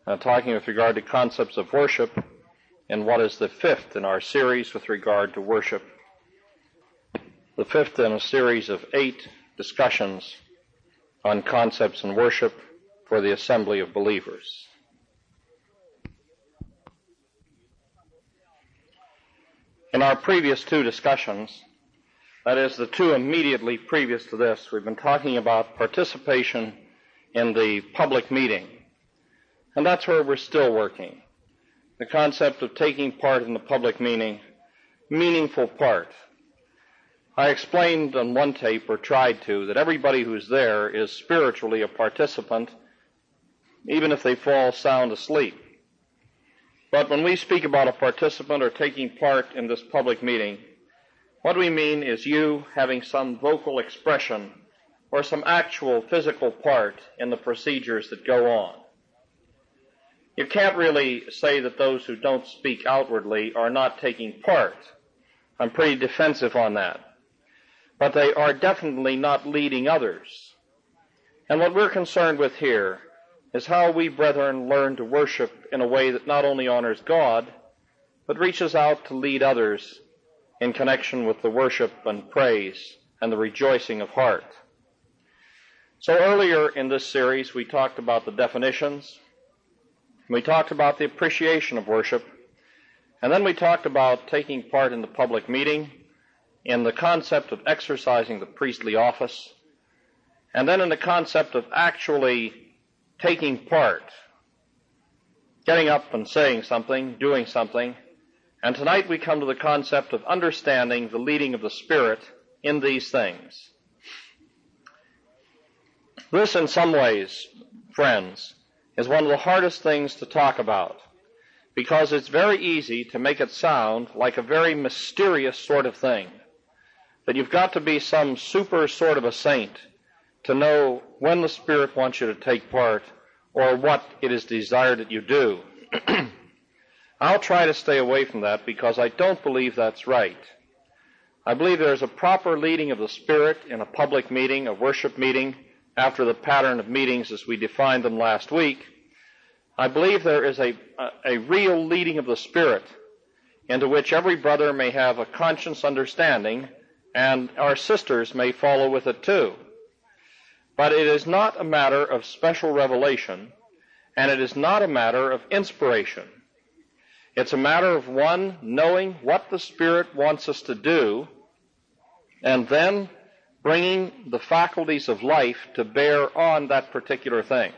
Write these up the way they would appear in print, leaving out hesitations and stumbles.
talking with regard to concepts of worship in what is the fifth in our series with regard to worship. The fifth in a series of 8 discussions on concepts in worship for the assembly of believers. In our previous 2 discussions, that is, the 2 immediately previous to this, we've been talking about participation in the public meeting. And that's where we're still working. The concept of taking part in the public meeting, meaningful part. I explained on one tape, or tried to, that everybody who's there is spiritually a participant, even if they fall sound asleep. But when we speak about a participant or taking part in this public meeting, what we mean is you having some vocal expression or some actual physical part in the procedures that go on. You can't really say that those who don't speak outwardly are not taking part. I'm pretty defensive on that. But they are definitely not leading others. And what we're concerned with here is how we, brethren, learn to worship in a way that not only honors God, but reaches out to lead others in connection with the worship and praise and the rejoicing of heart. So earlier in this series, we talked about the definitions. We talked about the appreciation of worship. And then we talked about taking part in the public meeting, in the concept of exercising the priestly office, and then in the concept of actually taking part, getting up and saying something, doing something. And tonight we come to the concept of understanding the leading of the Spirit in these things. This, in some ways, friends, is one of the hardest things to talk about, because it's very easy to make it sound like a very mysterious sort of thing, that you've got to be some super sort of a saint to know when the Spirit wants you to take part or what it is desired that you do. I'll try to stay away from that because I don't believe that's right. I believe there is a proper leading of the Spirit in a public meeting, a worship meeting, after the pattern of meetings as we defined them last week. I believe there is a real leading of the Spirit into which every brother may have a conscious understanding, and our sisters may follow with it too. But it is not a matter of special revelation, and it is not a matter of inspiration. It's a matter of one knowing what the Spirit wants us to do, and then bringing the faculties of life to bear on that particular thing.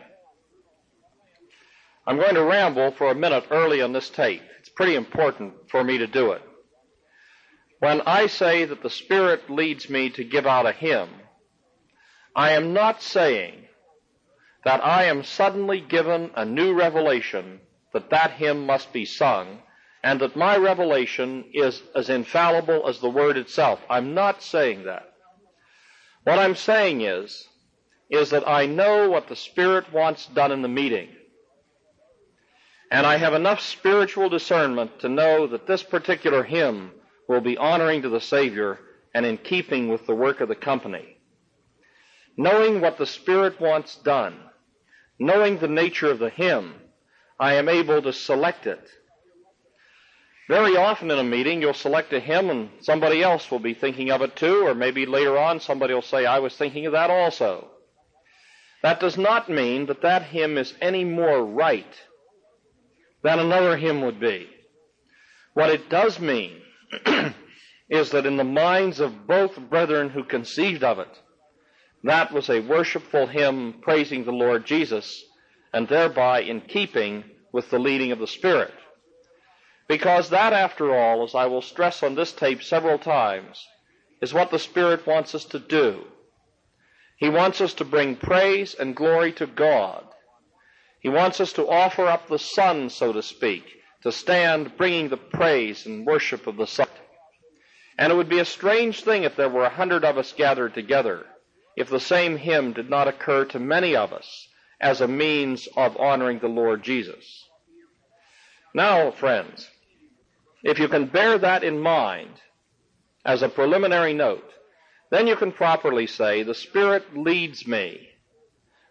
I'm going to ramble for a minute early on this tape. It's pretty important for me to do it. When I say that the Spirit leads me to give out a hymn, I am not saying that I am suddenly given a new revelation that that hymn must be sung, and that my revelation is as infallible as the Word itself. I'm not saying that. What I'm saying is that I know what the Spirit wants done in the meeting. And I have enough spiritual discernment to know that this particular hymn will be honoring to the Savior and in keeping with the work of the company. Knowing what the Spirit wants done, knowing the nature of the hymn, I am able to select it. Very often in a meeting, you'll select a hymn and somebody else will be thinking of it too, or maybe later on somebody will say, I was thinking of that also. That does not mean that that hymn is any more right than another hymn would be. What it does mean is that in the minds of both brethren who conceived of it, that was a worshipful hymn praising the Lord Jesus, and thereby in keeping with the leading of the Spirit. Because that, after all, as I will stress on this tape several times, is what the Spirit wants us to do. He wants us to bring praise and glory to God. He wants us to offer up the Son, so to speak, to stand bringing the praise and worship of the Son. And it would be a strange thing if there were 100 of us gathered together, if the same hymn did not occur to many of us as a means of honoring the Lord Jesus. Now, friends, if you can bear that in mind as a preliminary note, then you can properly say, the Spirit leads me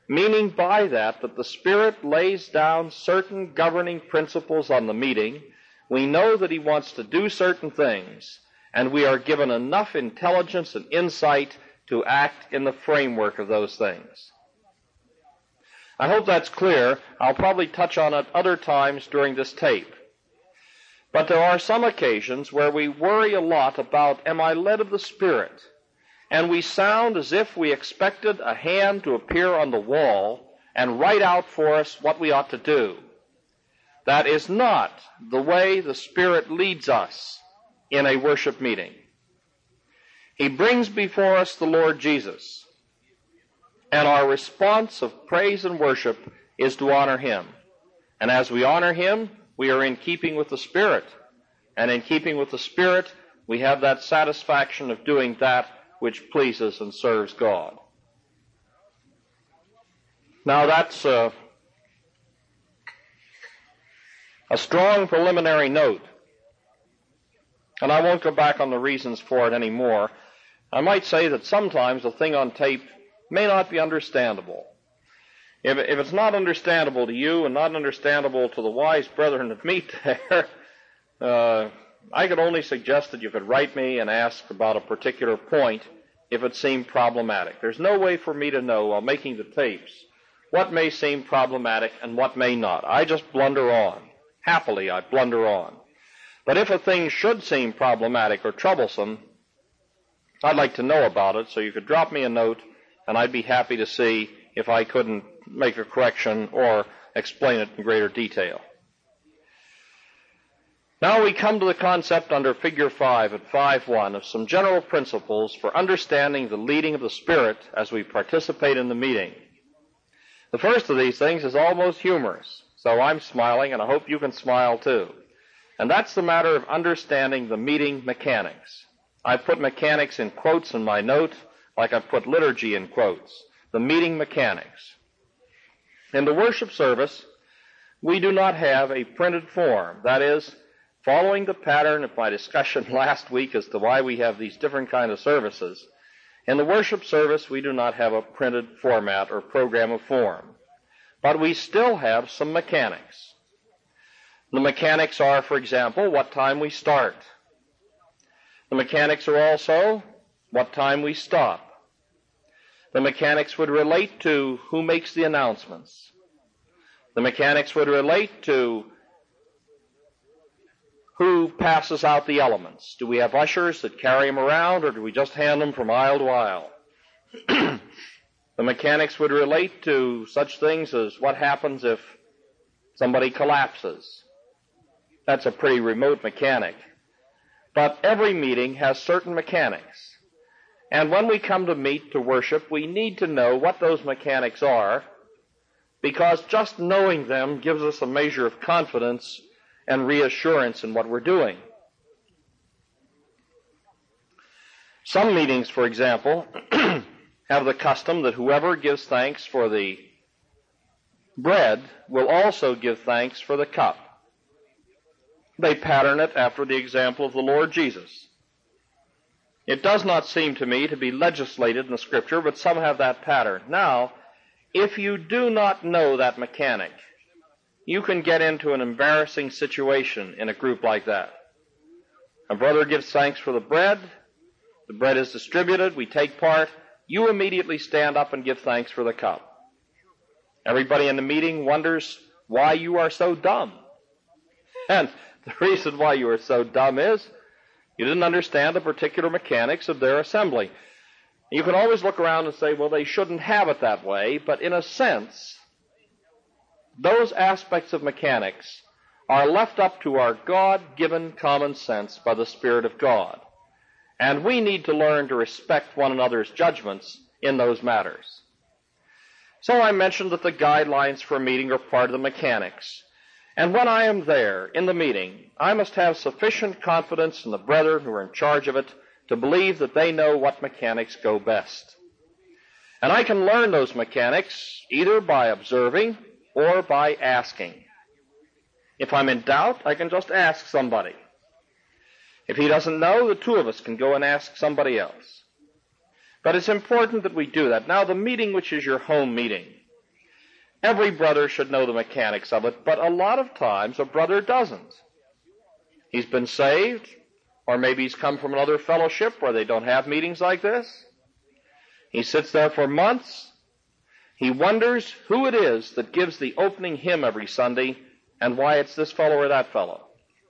meaning by that the Spirit lays down certain governing principles on the meeting. We know that He wants to do certain things, and we are given enough intelligence and insight to act in the framework of those things. I hope that's clear. I'll probably touch on it other times during this tape. But there are some occasions where we worry a lot about, am I led of the Spirit? And we sound as if we expected a hand to appear on the wall and write out for us what we ought to do. That is not the way the Spirit leads us in a worship meeting. He brings before us the Lord Jesus, and our response of praise and worship is to honor Him. And as we honor Him, we are in keeping with the Spirit. And in keeping with the Spirit, we have that satisfaction of doing that which pleases and serves God. Now that's a strong preliminary note, and I won't go back on the reasons for it anymore. I might say that sometimes a thing on tape may not be understandable. If it's not understandable to you and not understandable to the wise brethren that meet there, I could only suggest that you could write me and ask about a particular point if it seemed problematic. There's no way for me to know while making the tapes what may seem problematic and what may not. I just blunder on. Happily, I blunder on. But if a thing should seem problematic or troublesome, I'd like to know about it, so you could drop me a note, and I'd be happy to see if I couldn't make a correction or explain it in greater detail. Now we come to the concept under Figure 5 at 5.1 of some general principles for understanding the leading of the Spirit as we participate in the meeting. The first of these things is almost humorous, so I'm smiling, and I hope you can smile too. And that's the matter of understanding the meeting mechanics. I've put mechanics in quotes in my note, like I've put liturgy in quotes. The meeting mechanics. In the worship service, we do not have a printed form. That is, following the pattern of my discussion last week as to why we have these different kind of services, in the worship service we do not have a printed format or program of form. But we still have some mechanics. The mechanics are, for example, what time we start. The mechanics are also what time we stop. The mechanics would relate to who makes the announcements. The mechanics would relate to who passes out the elements. Do we have ushers that carry them around, or do we just hand them from aisle to aisle? The mechanics would relate to such things as what happens if somebody collapses. That's a pretty remote mechanic. But every meeting has certain mechanics. And when we come to meet to worship, we need to know what those mechanics are, because just knowing them gives us a measure of confidence and reassurance in what we're doing. Some meetings, for example, have the custom that whoever gives thanks for the bread will also give thanks for the cup. They pattern it after the example of the Lord Jesus. It does not seem to me to be legislated in the Scripture, but some have that pattern. Now, if you do not know that mechanic, you can get into an embarrassing situation in a group like that. A brother gives thanks for the bread is distributed, we take part, you immediately stand up and give thanks for the cup. Everybody in the meeting wonders why you are so dumb. And the reason why you are so dumb is you didn't understand the particular mechanics of their assembly. You can always look around and say, well, they shouldn't have it that way, but in a sense, those aspects of mechanics are left up to our God-given common sense by the Spirit of God. And we need to learn to respect one another's judgments in those matters. So I mentioned that the guidelines for a meeting are part of the mechanics. And when I am there in the meeting, I must have sufficient confidence in the brethren who are in charge of it to believe that they know what mechanics go best. And I can learn those mechanics either by observing or by asking. If I'm in doubt, I can just ask somebody. If he doesn't know, the two of us can go and ask somebody else. But it's important that we do that. Now, the meeting which is your home meeting, Every brother should know the mechanics of it, but a lot of times a brother doesn't. He's been saved, or maybe he's come from another fellowship where they don't have meetings like this. He sits there for months. He wonders who it is that gives the opening hymn every Sunday and why it's this fellow or that fellow.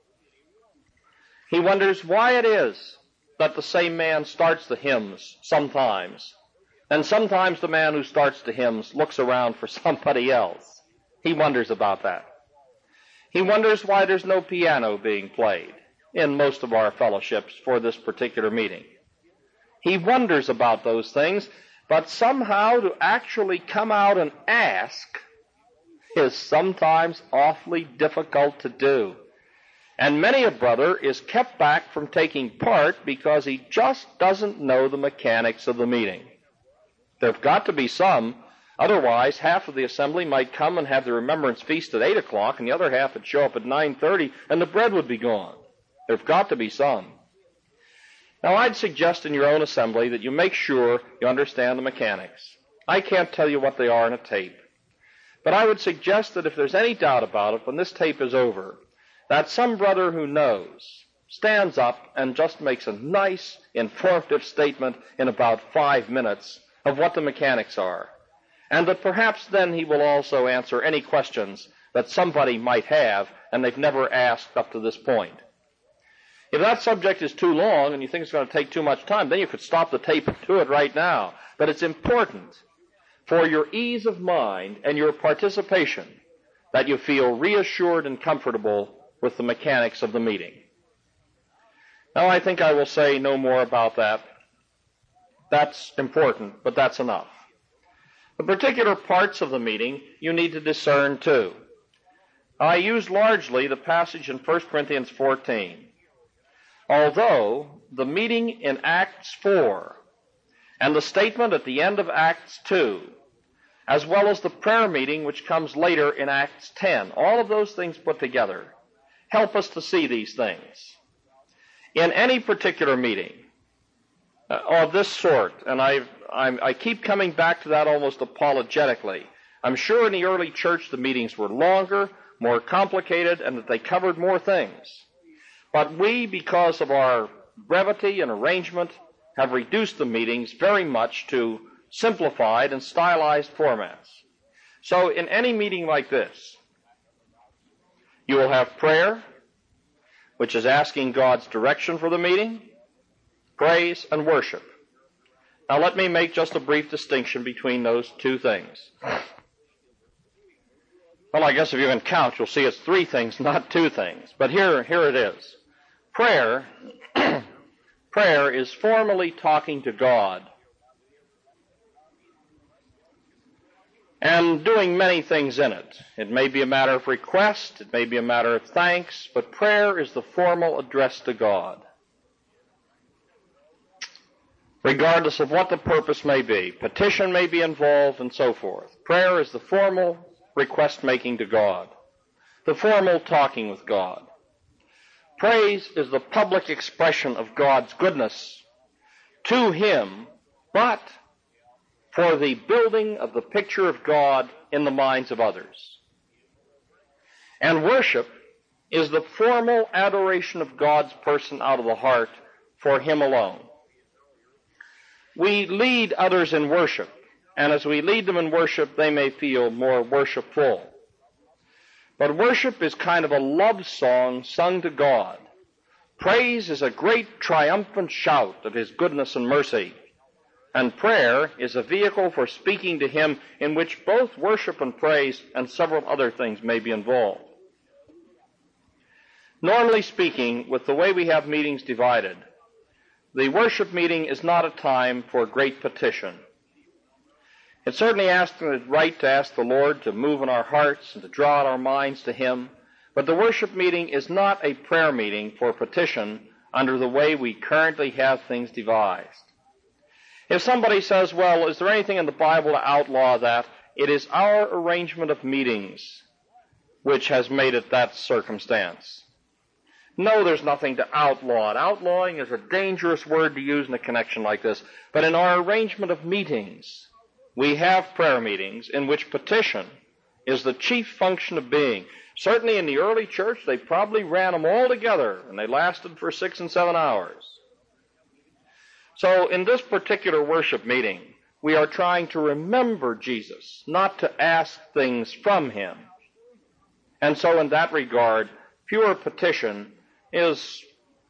He wonders why it is that the same man starts the hymns sometimes, and sometimes the man who starts the hymns looks around for somebody else. He wonders about that. He wonders why there's no piano being played in most of our fellowships for this particular meeting. He wonders about those things, but somehow to actually come out and ask is sometimes awfully difficult to do. And many a brother is kept back from taking part because he just doesn't know the mechanics of the meeting. There have got to be some. Otherwise, half of the assembly might come and have the remembrance feast at 8 o'clock, and the other half would show up at 9:30, and the bread would be gone. There have got to be some. Now, I'd suggest in your own assembly that you make sure you understand the mechanics. I can't tell you what they are in a tape. But I would suggest that if there's any doubt about it, when this tape is over, that some brother who knows stands up and just makes a nice, informative statement in about 5 minutes of what the mechanics are. And that perhaps then he will also answer any questions that somebody might have and they've never asked up to this point. If that subject is too long and you think it's going to take too much time, then you could stop the tape and do it right now. But it's important for your ease of mind and your participation that you feel reassured and comfortable with the mechanics of the meeting. Now, I think I will say no more about that. That's important, but that's enough. The particular parts of the meeting you need to discern too. I use largely the passage in 1 Corinthians 14. Although the meeting in Acts 4 and the statement at the end of Acts 2, as well as the prayer meeting which comes later in Acts 10, all of those things put together help us to see these things. In any particular meeting of this sort, and I keep coming back to that almost apologetically, I'm sure in the early church the meetings were longer, more complicated, and that they covered more things. But we, because of our brevity and arrangement, have reduced the meetings very much to simplified and stylized formats. So in any meeting like this, you will have prayer, which is asking God's direction for the meeting, praise, and worship. Now let me make just a brief distinction between those two things. Well, I guess if you can count, you'll see it's 3 things, not 2 things. But here it is. Prayer is formally talking to God and doing many things in it. It may be a matter of request, it may be a matter of thanks, but prayer is the formal address to God, regardless of what the purpose may be. Petition may be involved and so forth. Prayer is the formal request making to God, the formal talking with God. Praise is the public expression of God's goodness to Him, but for the building of the picture of God in the minds of others. And worship is the formal adoration of God's person out of the heart for Him alone. We lead others in worship, and as we lead them in worship, they may feel more worshipful. But worship is kind of a love song sung to God. Praise is a great triumphant shout of His goodness and mercy. And prayer is a vehicle for speaking to Him in which both worship and praise and several other things may be involved. Normally speaking, with the way we have meetings divided, the worship meeting is not a time for great petition. It's certainly right to ask the Lord to move in our hearts and to draw out our minds to Him, but the worship meeting is not a prayer meeting for petition under the way we currently have things devised. If somebody says, well, is there anything in the Bible to outlaw that? It is our arrangement of meetings which has made it that circumstance. No, there's nothing to outlaw it. Outlawing is a dangerous word to use in a connection like this. But in our arrangement of meetings, we have prayer meetings in which petition is the chief function of being. Certainly in the early church, they probably ran them all together, and they lasted for 6 and 7 hours. So in this particular worship meeting, we are trying to remember Jesus, not to ask things from him. And so in that regard, pure petition is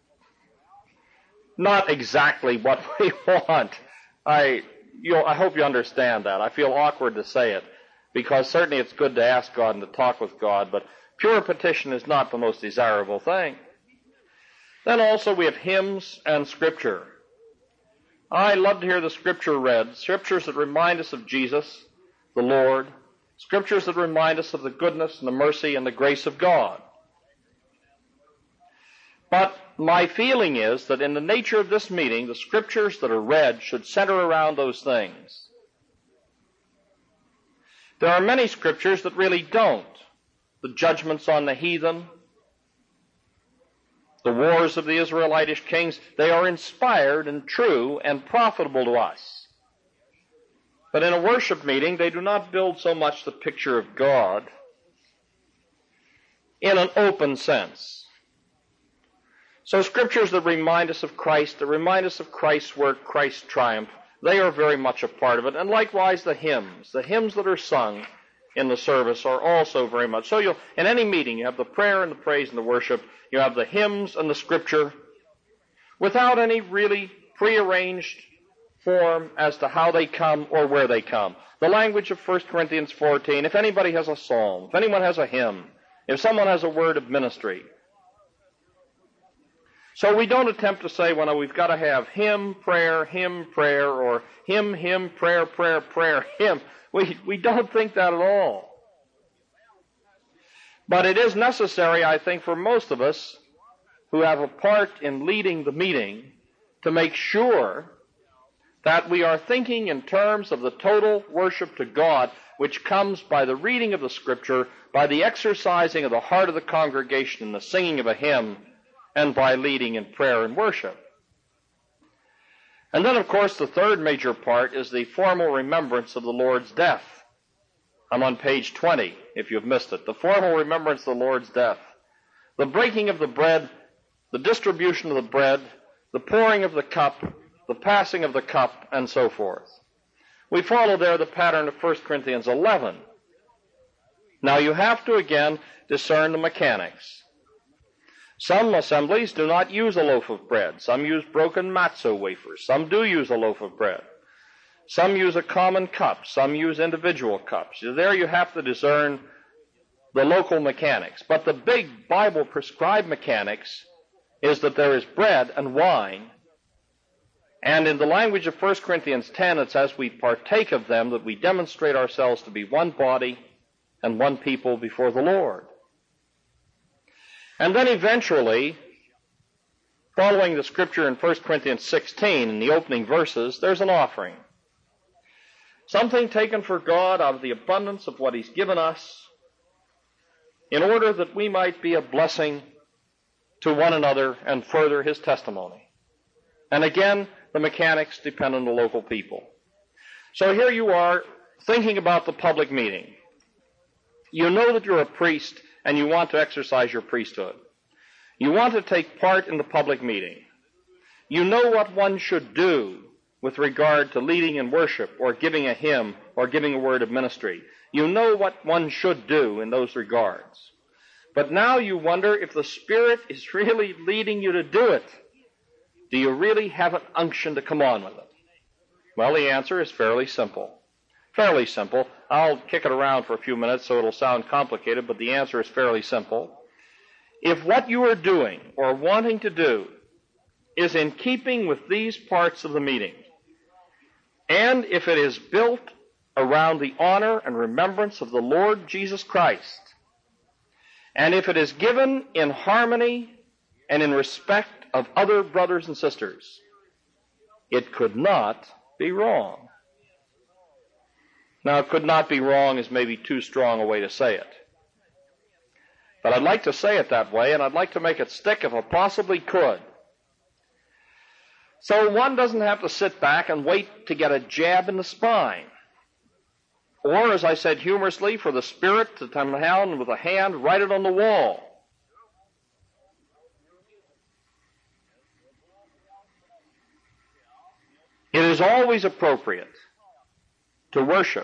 not exactly what we want. I hope you understand that. I feel awkward to say it, because certainly it's good to ask God and to talk with God, but pure petition is not the most desirable thing. Then also we have hymns and Scripture. I love to hear the Scripture read, Scriptures that remind us of Jesus, the Lord, Scriptures that remind us of the goodness and the mercy and the grace of God. But my feeling is that in the nature of this meeting, the Scriptures that are read should center around those things. There are many Scriptures that really don't. The judgments on the heathen, the wars of the Israelitish kings, they are inspired and true and profitable to us. But in a worship meeting, they do not build so much the picture of God in an open sense. So Scriptures that remind us of Christ, that remind us of Christ's work, Christ's triumph, they are very much a part of it. And likewise the hymns that are sung in the service are also very much. So in any meeting, you have the prayer and the praise and the worship. You have the hymns and the Scripture without any really prearranged form as to how they come or where they come. The language of 1 Corinthians 14, if anybody has a psalm, if anyone has a hymn, if someone has a word of ministry. So we don't attempt to say, well, we've got to have hymn, prayer, or hymn, prayer, hymn. We don't think that at all. But it is necessary, I think, for most of us who have a part in leading the meeting to make sure that we are thinking in terms of the total worship to God, which comes by the reading of the Scripture, by the exercising of the heart of the congregation and the singing of a hymn, and by leading in prayer and worship. And then, of course, the third major part is the formal remembrance of the Lord's death. I'm on page 20, if you've missed it. The formal remembrance of the Lord's death. The breaking of the bread, the distribution of the bread, the pouring of the cup, the passing of the cup, and so forth. We follow there the pattern of 1 Corinthians 11. Now you have to, again, discern the mechanics. Some assemblies do not use a loaf of bread. Some use broken matzo wafers. Some do use a loaf of bread. Some use a common cup. Some use individual cups. There you have to discern the local mechanics. But the big Bible-prescribed mechanics is that there is bread and wine. And in the language of 1 Corinthians 10, it's as we partake of them that we demonstrate ourselves to be one body and one people before the Lord. And then eventually, following the Scripture in 1 Corinthians 16, in the opening verses, there's an offering. Something taken for God out of the abundance of what He's given us, in order that we might be a blessing to one another and further His testimony. And again, the mechanics depend on the local people. So here you are, thinking about the public meeting. You know that you're a priest, and you want to exercise your priesthood. You want to take part in the public meeting. You know what one should do with regard to leading in worship or giving a hymn or giving a word of ministry. You know what one should do in those regards. But now you wonder if the Spirit is really leading you to do it. Do you really have an unction to come on with it? Well, the answer is fairly simple. Fairly simple. I'll kick it around for a few minutes so it'll sound complicated, but the answer is fairly simple. If what you are doing or wanting to do is in keeping with these parts of the meeting, and if it is built around the honor and remembrance of the Lord Jesus Christ, and if it is given in harmony and in respect of other brothers and sisters, it could not be wrong. Now, it could not be wrong is maybe too strong a way to say it. But I'd like to say it that way, and I'd like to make it stick if I possibly could. So one doesn't have to sit back and wait to get a jab in the spine. Or, as I said humorously, for the Spirit to come down with a hand, write it on the wall. It is always appropriate to worship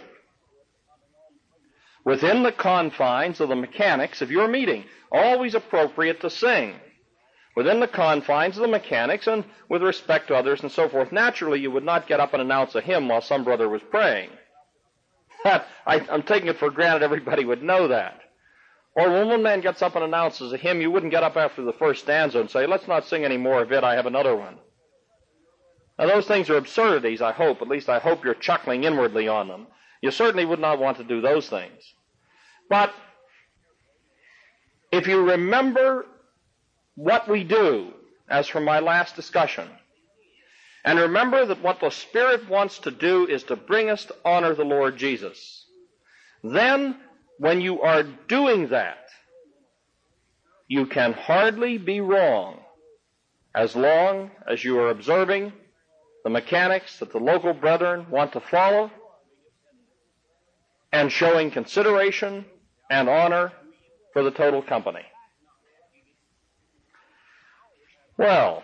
within the confines of the mechanics of your meeting. Always appropriate to sing within the confines of the mechanics and with respect to others and so forth. Naturally, you would not get up and announce a hymn while some brother was praying. I'm taking it for granted everybody would know that. Or when one man gets up and announces a hymn, you wouldn't get up after the first stanza and say, let's not sing any more of it, I have another one. Now, those things are absurdities, I hope. At least I hope you're chuckling inwardly on them. You certainly would not want to do those things. But if you remember what we do, as from my last discussion, and remember that what the Spirit wants to do is to bring us to honor the Lord Jesus, then when you are doing that, you can hardly be wrong as long as you are observing the mechanics that the local brethren want to follow and showing consideration and honor for the total company. Well,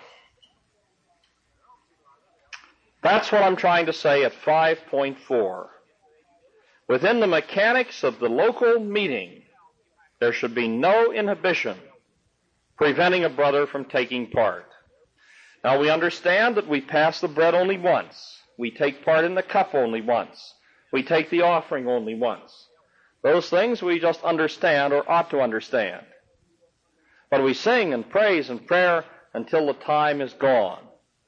that's what I'm trying to say at 5.4. Within the mechanics of the local meeting, there should be no inhibition preventing a brother from taking part. Now, we understand that we pass the bread only once. We take part in the cup only once. We take the offering only once. Those things we just understand or ought to understand. But we sing and praise and prayer until the time is gone.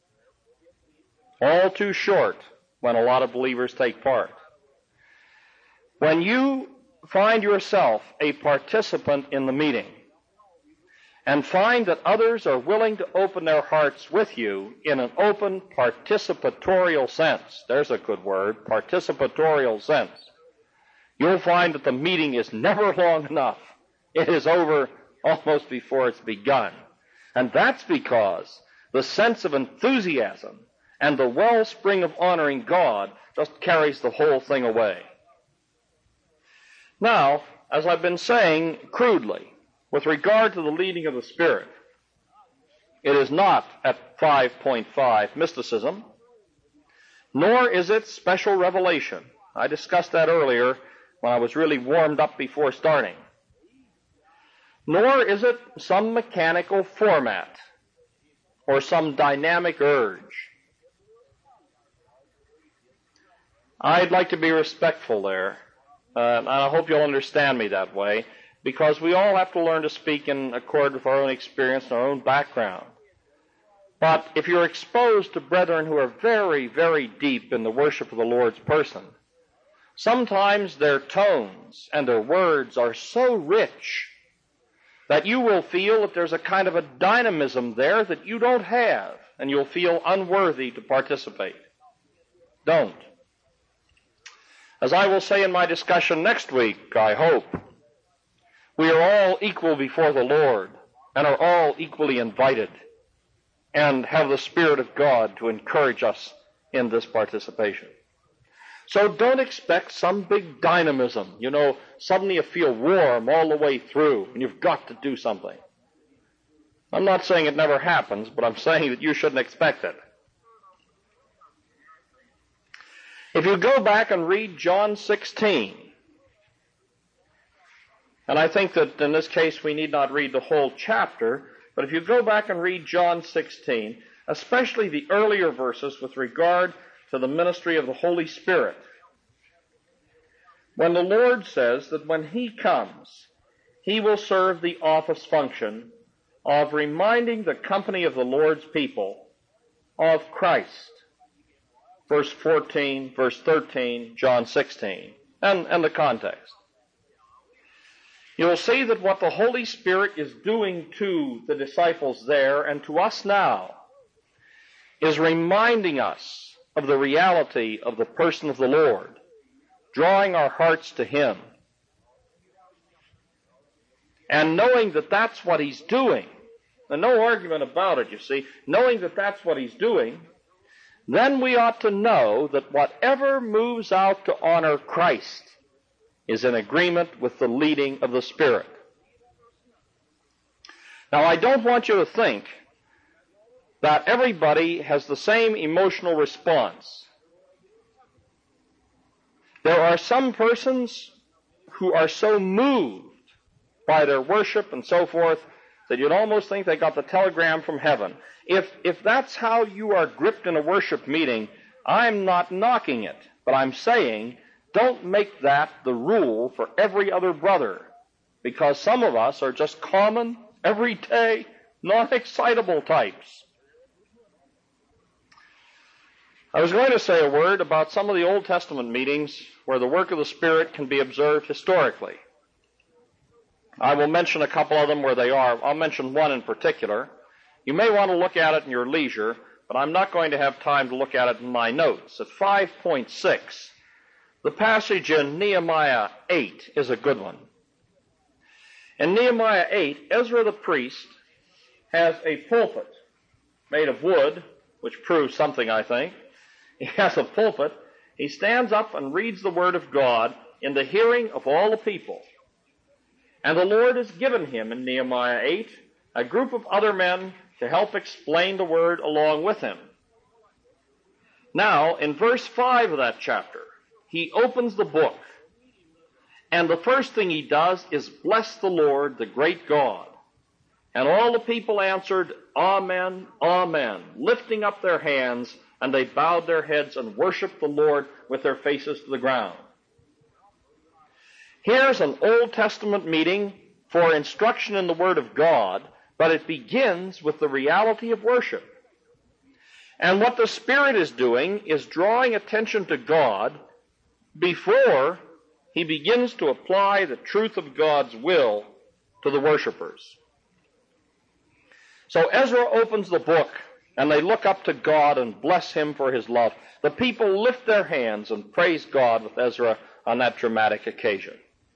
All too short when a lot of believers take part. When you find yourself a participant in the meeting and find that others are willing to open their hearts with you in an open participatorial sense, there's a good word, participatorial sense, you'll find that the meeting is never long enough. It is over almost before it's begun. And that's because the sense of enthusiasm and the wellspring of honoring God just carries the whole thing away. Now, as I've been saying crudely, with regard to the leading of the Spirit, it is not at 5.5 mysticism, nor is it special revelation. I discussed that earlier when I was really warmed up before starting. Nor is it some mechanical format or some dynamic urge. I'd like to be respectful there, and I hope you'll understand me that way, because we all have to learn to speak in accord with our own experience and our own background. But if you're exposed to brethren who are very, very deep in the worship of the Lord's person, sometimes their tones and their words are so rich that you will feel that there's a kind of a dynamism there that you don't have, and you'll feel unworthy to participate. Don't. As I will say in my discussion next week, I hope, we are all equal before the Lord and are all equally invited and have the Spirit of God to encourage us in this participation. So don't expect some big dynamism. You know, suddenly you feel warm all the way through and you've got to do something. I'm not saying it never happens, but I'm saying that you shouldn't expect it. If you go back and read John 16, and I think that in this case we need not read the whole chapter, but if you go back and read John 16, especially the earlier verses with regard to the ministry of the Holy Spirit, when the Lord says that when He comes, He will serve the office function of reminding the company of the Lord's people of Christ. Verse 14, verse 13, John 16, and the context. You'll see that what the Holy Spirit is doing to the disciples there and to us now is reminding us of the reality of the person of the Lord, drawing our hearts to Him. And knowing that that's what He's doing, and no argument about it, you see, knowing that that's what He's doing, then we ought to know that whatever moves out to honor Christ is in agreement with the leading of the Spirit. Now, I don't want you to think that everybody has the same emotional response. There are some persons who are so moved by their worship and so forth that you'd almost think they got the telegram from heaven. If that's how you are gripped in a worship meeting, I'm not knocking it, but I'm saying don't make that the rule for every other brother, because some of us are just common, everyday, non-excitable types. I was going to say a word about some of the Old Testament meetings where the work of the Spirit can be observed historically. I will mention a couple of them where they are. I'll mention one in particular. You may want to look at it in your leisure, but I'm not going to have time to look at it in my notes. At 5.6, the passage in Nehemiah 8 is a good one. In Nehemiah 8, Ezra the priest has a pulpit made of wood, which proves something, I think. He has a pulpit. He stands up and reads the Word of God in the hearing of all the people. And the Lord has given him, in Nehemiah 8, a group of other men to help explain the Word along with him. Now, in verse 5 of that chapter, he opens the book, and the first thing he does is bless the Lord, the great God. And all the people answered, Amen, Amen, lifting up their hands, and they bowed their heads and worshiped the Lord with their faces to the ground. Here's an Old Testament meeting for instruction in the Word of God, but it begins with the reality of worship. And what the Spirit is doing is drawing attention to God before he begins to apply the truth of God's will to the worshipers. So Ezra opens the book, and they look up to God and bless him for his love. The people lift their hands and praise God with Ezra on that dramatic occasion.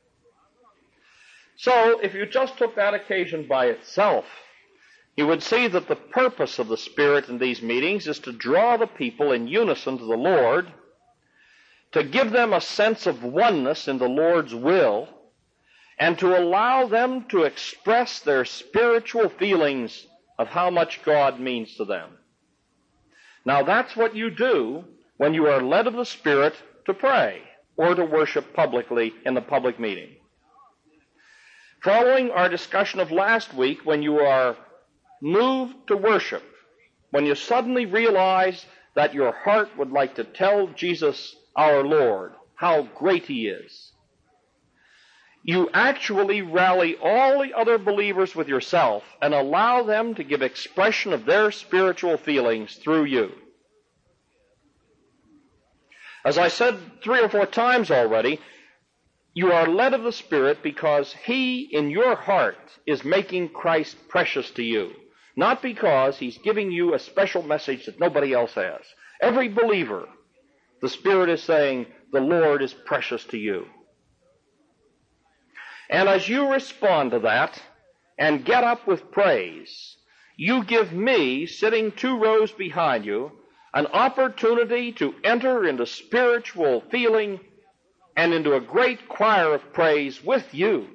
So, if you just took that occasion by itself, you would see that the purpose of the Spirit in these meetings is to draw the people in unison to the Lord, to give them a sense of oneness in the Lord's will, and to allow them to express their spiritual feelings of how much God means to them. Now, that's what you do when you are led of the Spirit to pray or to worship publicly in the public meeting. Following our discussion of last week, when you are moved to worship, when you suddenly realize that your heart would like to tell Jesus, our Lord, how great he is, you actually rally all the other believers with yourself and allow them to give expression of their spiritual feelings through you. As I said 3 or 4 times already, you are led of the Spirit because he, in your heart, is making Christ precious to you, not because he's giving you a special message that nobody else has. Every believer, the Spirit is saying, the Lord is precious to you. And as you respond to that and get up with praise, you give me, sitting 2 rows behind you, an opportunity to enter into spiritual feeling and into a great choir of praise with you.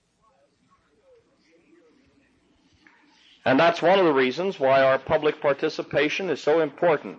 And that's one of the reasons why our public participation is so important.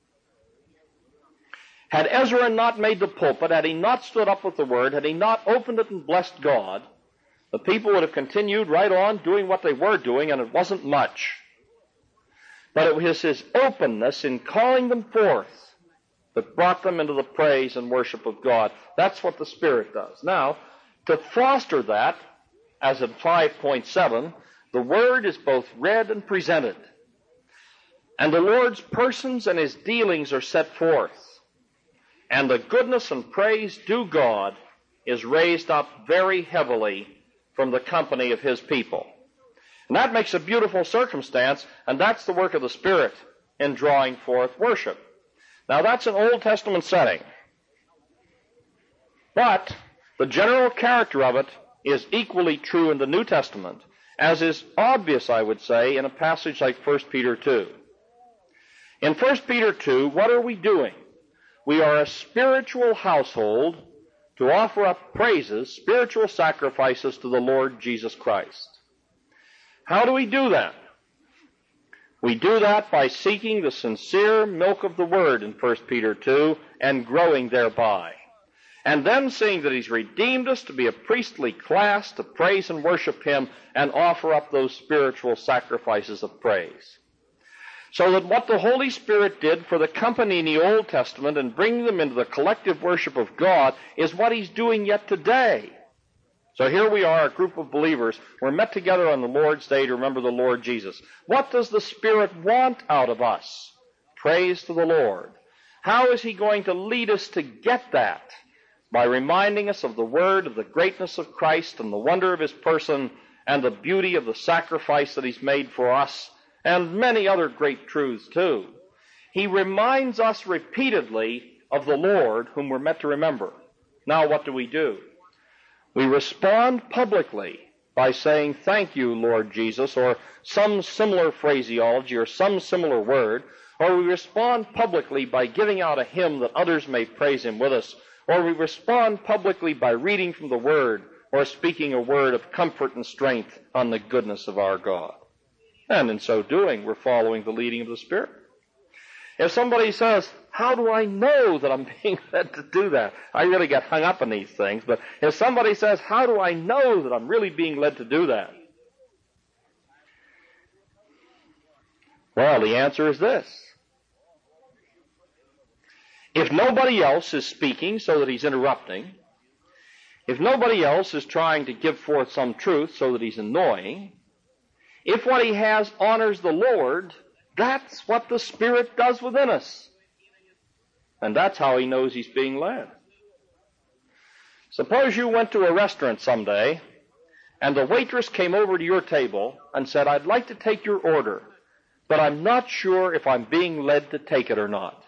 Had Ezra not made the pulpit, had he not stood up with the Word, had he not opened it and blessed God, the people would have continued right on doing what they were doing, and it wasn't much. But it was his openness in calling them forth that brought them into the praise and worship of God. That's what the Spirit does. Now, to foster that, as in 5.7, the Word is both read and presented. And the Lord's persons and his dealings are set forth. And the goodness and praise due God is raised up very heavily from the company of his people. And that makes a beautiful circumstance, and that's the work of the Spirit in drawing forth worship. Now, that's an Old Testament setting. But the general character of it is equally true in the New Testament, as is obvious, I would say, in a passage like 1 Peter 2. In 1 Peter 2, what are we doing? We are a spiritual household to offer up praises, spiritual sacrifices to the Lord Jesus Christ. How do we do that? We do that by seeking the sincere milk of the Word in 1 Peter 2 and growing thereby. And then seeing that He's redeemed us to be a priestly class to praise and worship Him and offer up those spiritual sacrifices of praise. So that what the Holy Spirit did for the company in the Old Testament and bringing them into the collective worship of God is what He's doing yet today. So here we are, a group of believers. We're met together on the Lord's Day to remember the Lord Jesus. What does the Spirit want out of us? Praise to the Lord. How is He going to lead us to get that? By reminding us of the Word, of the greatness of Christ and the wonder of His person and the beauty of the sacrifice that He's made for us, and many other great truths too. He reminds us repeatedly of the Lord whom we're meant to remember. Now what do? We respond publicly by saying, "Thank you, Lord Jesus," or some similar phraseology or some similar word, or we respond publicly by giving out a hymn that others may praise Him with us, or we respond publicly by reading from the Word or speaking a word of comfort and strength on the goodness of our God. And in so doing, we're following the leading of the Spirit. If somebody says, "How do I know that I'm being led to do that?" I really get hung up on these things, but if somebody says, "How do I know that I'm really being led to do that?" Well, the answer is this. If nobody else is speaking so that he's interrupting, if nobody else is trying to give forth some truth so that he's annoying, if what he has honors the Lord, that's what the Spirit does within us. And that's how he knows he's being led. Suppose you went to a restaurant someday, and the waitress came over to your table and said, "I'd like to take your order, but I'm not sure if I'm being led to take it or not."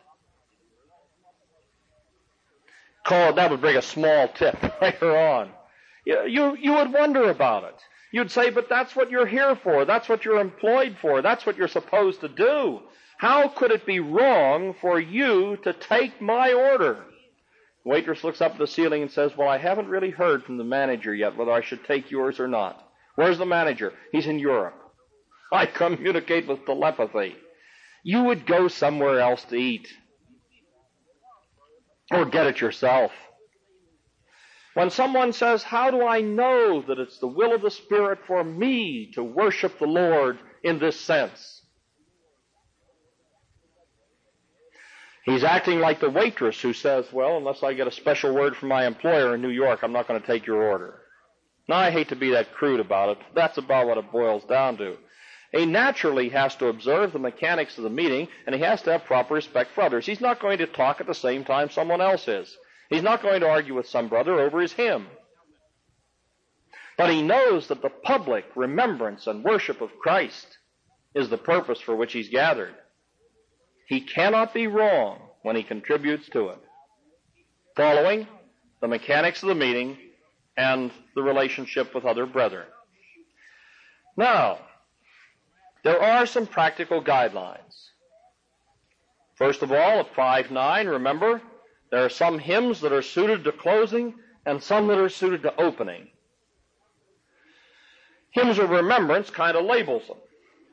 That would bring a small tip later on. You would wonder about it. You'd say, "But that's what you're here for. That's what you're employed for. That's what you're supposed to do. How could it be wrong for you to take my order?" The waitress looks up at the ceiling and says, "Well, I haven't really heard from the manager yet whether I should take yours or not." "Where's the manager?" "He's in Europe." I communicate with telepathy. You would go somewhere else to eat. Or get it yourself. When someone says, "How do I know that it's the will of the Spirit for me to worship the Lord in this sense?" He's acting like the waitress who says, "Well, unless I get a special word from my employer in New York, I'm not going to take your order." Now, I hate to be that crude about it. That's about what it boils down to. He naturally has to observe the mechanics of the meeting, and he has to have proper respect for others. He's not going to talk at the same time someone else is. He's not going to argue with some brother over his hymn. But he knows that the public remembrance and worship of Christ is the purpose for which he's gathered. He cannot be wrong when he contributes to it, following the mechanics of the meeting and the relationship with other brethren. Now, there are some practical guidelines. First of all, at 5:9, remember, there are some hymns that are suited to closing and some that are suited to opening. Hymns of remembrance kind of labels them.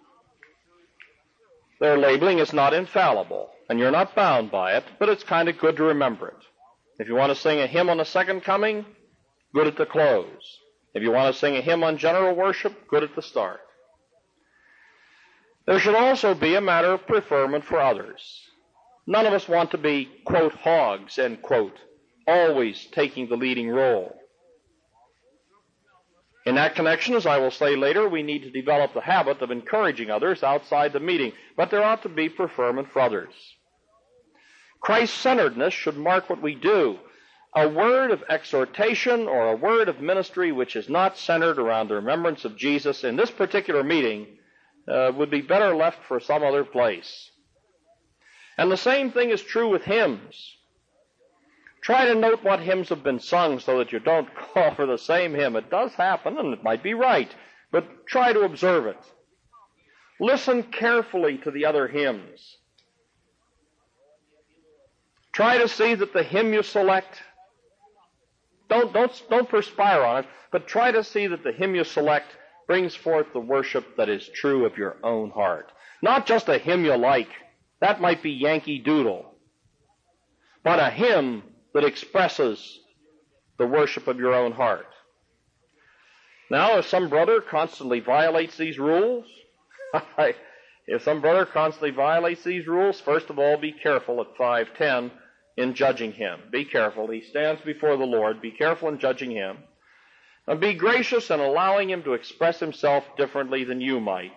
Their labeling is not infallible, and you're not bound by it, but it's kind of good to remember it. If you want to sing a hymn on the second coming, good at the close. If you want to sing a hymn on general worship, good at the start. There should also be a matter of preferment for others. None of us want to be, quote, hogs, end quote, always taking the leading role. In that connection, as I will say later, we need to develop the habit of encouraging others outside the meeting, but there ought to be preferment for others. Christ-centeredness should mark what we do. A word of exhortation or a word of ministry which is not centered around the remembrance of Jesus in this particular meeting would be better left for some other place. And the same thing is true with hymns. Try to note what hymns have been sung so that you don't call for the same hymn. It does happen, and it might be right, but try to observe it. Listen carefully to the other hymns. Try to see that the hymn you select, don't perspire on it, but try to see that the hymn you select brings forth the worship that is true of your own heart. Not just a hymn you like. That might be Yankee Doodle. But a hymn that expresses the worship of your own heart. Now, if some brother constantly violates these rules, first of all, be careful at 5:10 in judging him. Be careful. He stands before the Lord. Be careful in judging him. And be gracious in allowing him to express himself differently than you might.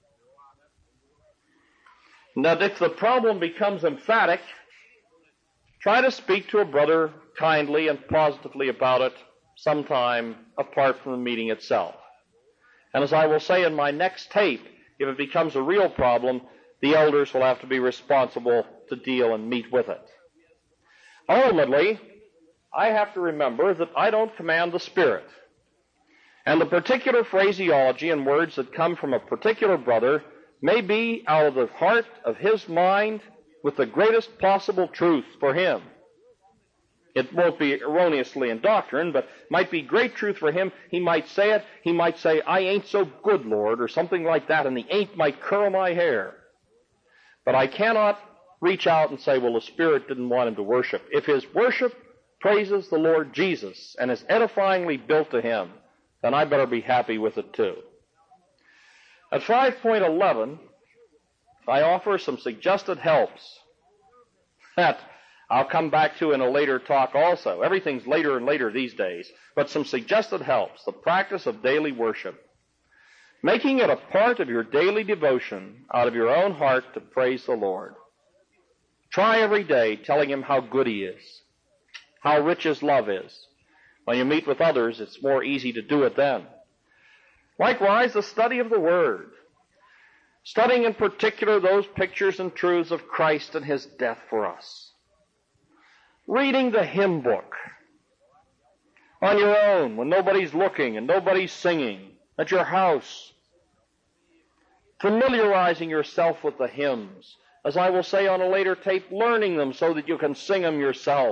Now, if the problem becomes emphatic, try to speak to a brother kindly and positively about it sometime apart from the meeting itself. And as I will say in my next tape, if it becomes a real problem, the elders will have to be responsible to deal and meet with it. Ultimately, I have to remember that I don't command the Spirit. And the particular phraseology and words that come from a particular brother may be out of the heart of his mind with the greatest possible truth for him. It won't be erroneously in doctrine, but might be great truth for him. He might say it. He might say, "I ain't so good, Lord," or something like that, and the ain't might curl my hair. But I cannot reach out and say, well, the Spirit didn't want him to worship. If his worship praises the Lord Jesus and is edifyingly built to him, then I better be happy with it too. At 5.11, I offer some suggested helps that I'll come back to in a later talk also. Everything's later and later these days. But some suggested helps. The practice of daily worship. Making it a part of your daily devotion out of your own heart to praise the Lord. Try every day telling him how good he is, how rich his love is. When you meet with others, it's more easy to do it then. Likewise, the study of the Word. Studying in particular those pictures and truths of Christ and his death for us. Reading the hymn book on your own when nobody's looking and nobody's singing at your house. Familiarizing yourself with the hymns. As I will say on a later tape, learning them so that you can sing them yourself.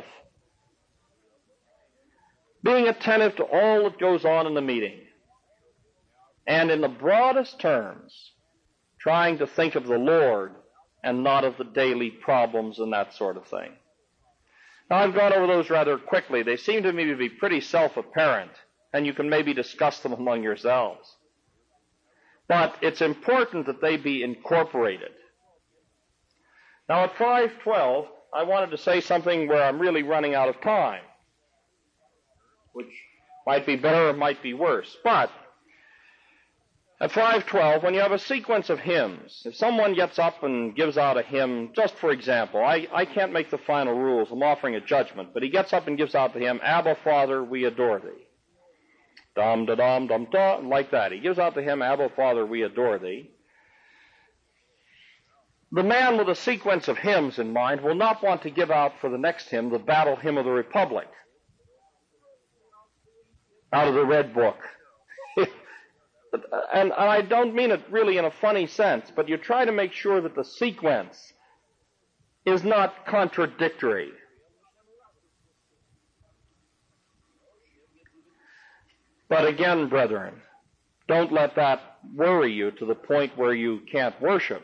Being attentive to all that goes on in the meeting. And in the broadest terms, trying to think of the Lord and not of the daily problems and that sort of thing. Now, I've gone over those rather quickly. They seem to me to be pretty self-apparent, and you can maybe discuss them among yourselves. But it's important that they be incorporated. Now, at 5:12, I wanted to say something where I'm really running out of time, which might be better or might be worse. But at 5:12, when you have a sequence of hymns, if someone gets up and gives out a hymn, just for example, I can't make the final rules, I'm offering a judgment, but he gets up and gives out the hymn, "Abba, Father, we adore thee." Dum-da-dum-dum-da, like that. He gives out the hymn, "Abba, Father, we adore thee." The man with a sequence of hymns in mind will not want to give out for the next hymn the Battle Hymn of the Republic out of the Red Book. And I don't mean it really in a funny sense, but you try to make sure that the sequence is not contradictory. But again, brethren, don't let that worry you to the point where you can't worship.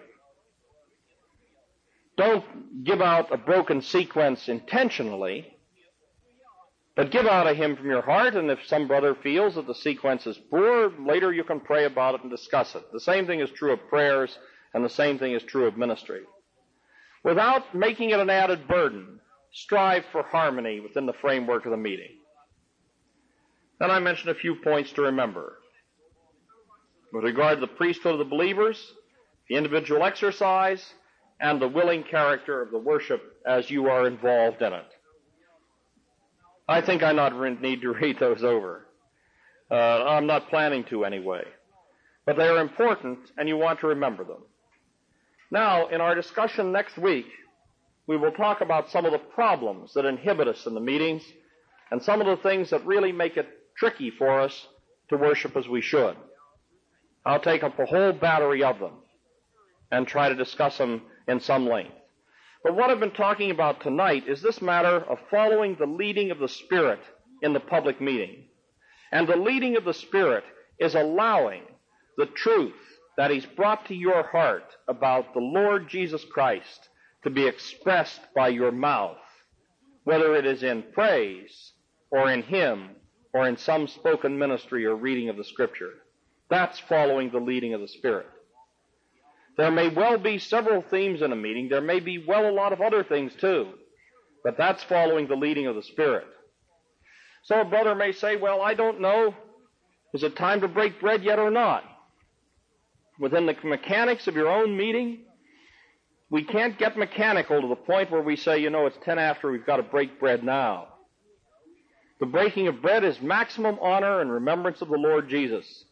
Don't give out a broken sequence intentionally, but give out a hymn from your heart, and if some brother feels that the sequence is poor, later you can pray about it and discuss it. The same thing is true of prayers, and the same thing is true of ministry. Without making it an added burden, strive for harmony within the framework of the meeting. Then I mentioned a few points to remember. With regard to the priesthood of the believers, the individual exercise, and the willing character of the worship as you are involved in it. I think I not need to read those over. I'm not planning to anyway. But they are important, and you want to remember them. Now, in our discussion next week, we will talk about some of the problems that inhibit us in the meetings and some of the things that really make it tricky for us to worship as we should. I'll take up a whole battery of them and try to discuss them in some length. But what I've been talking about tonight is this matter of following the leading of the Spirit in the public meeting. And the leading of the Spirit is allowing the truth that He's brought to your heart about the Lord Jesus Christ to be expressed by your mouth, whether it is in praise or in hymn or in some spoken ministry or reading of the Scripture. That's following the leading of the Spirit. There may well be several themes in a meeting. There may be a lot of other things too. But that's following the leading of the Spirit. So a brother may say, well, I don't know. Is it time to break bread yet or not? Within the mechanics of your own meeting, we can't get mechanical to the point where we say, it's 10 after, we've got to break bread now. The breaking of bread is maximum honor and remembrance of the Lord Jesus.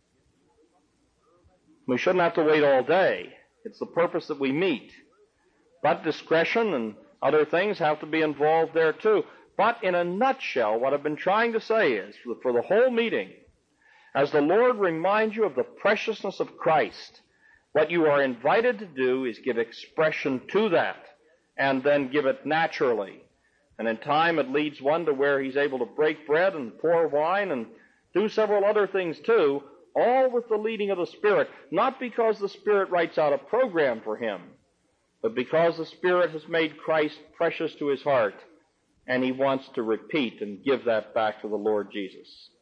We shouldn't have to wait all day. It's the purpose that we meet. But discretion and other things have to be involved there too. But in a nutshell, what I've been trying to say is, for the whole meeting, as the Lord reminds you of the preciousness of Christ, what you are invited to do is give expression to that, and then give it naturally. And in time it leads one to where he's able to break bread and pour wine and do several other things too, all with the leading of the Spirit, not because the Spirit writes out a program for him, but because the Spirit has made Christ precious to his heart, and he wants to repeat and give that back to the Lord Jesus.